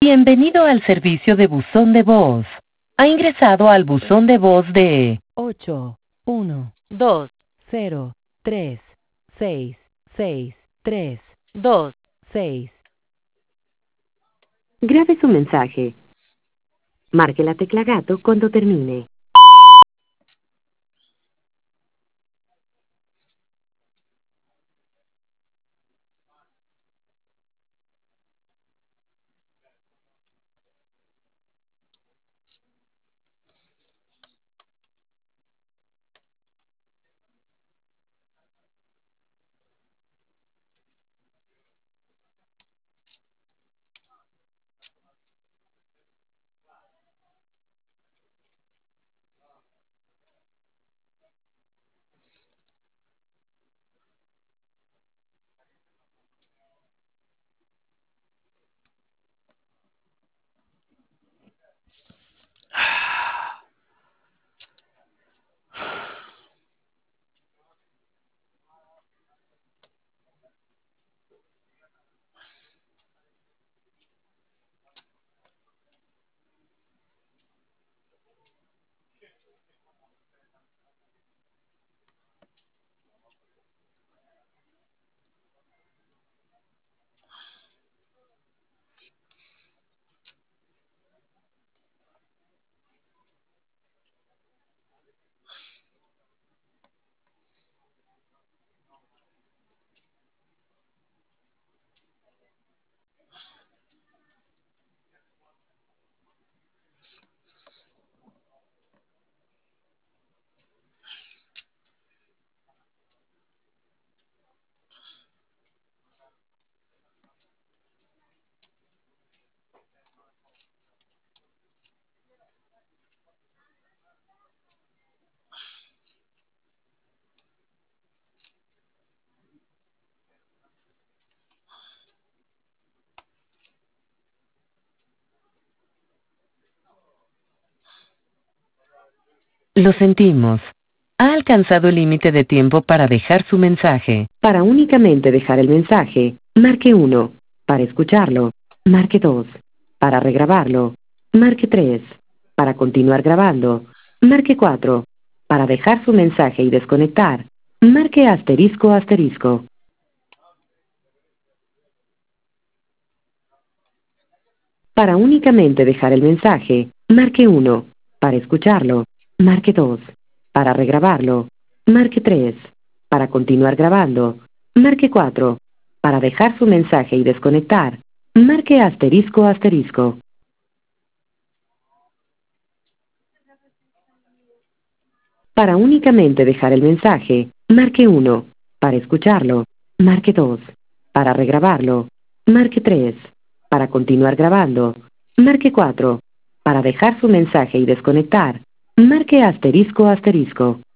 Bienvenido al servicio de buzón de voz. Ha ingresado al buzón de voz de 8, 1, 2, 0, 3, 6, 6, 3, 2. Grabe su mensaje. Marque la tecla gato cuando termine. Lo sentimos. Ha alcanzado el límite de tiempo para dejar su mensaje. Para únicamente dejar el mensaje, marque 1. Para escucharlo, marque 2. Para regrabarlo, marque 3. Para continuar grabando, marque 4. Para dejar su mensaje y desconectar, marque asterisco asterisco. Para únicamente dejar el mensaje, marque 1. Para escucharlo, marque 2. Para regrabarlo, marque 3. Para continuar grabando, marque 4. Para dejar su mensaje y desconectar, marque asterisco asterisco. Para únicamente dejar el mensaje, marque 1. Para escucharlo, marque 2. Para regrabarlo, marque 3. Para continuar grabando, marque 4. Para dejar su mensaje y desconectar, marque asterisco asterisco.